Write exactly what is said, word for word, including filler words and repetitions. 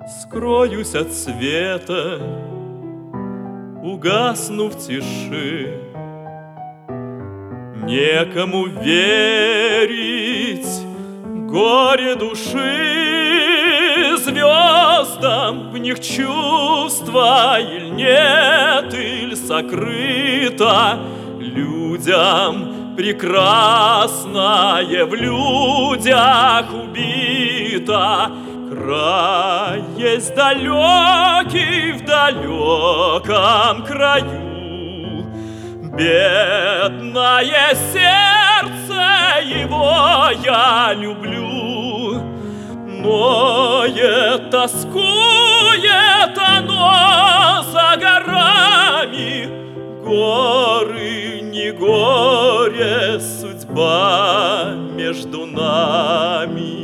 Скроюсь от света, угасну в тиши. Некому верить горе души, звездам в них чувства иль нет, иль сокрыто, людям прекрасное в людях убито. Край есть далекий в далеком краю, бедное сердце его я люблю, ноет, тоскует оно за горами, горы не горе, судьба между нами.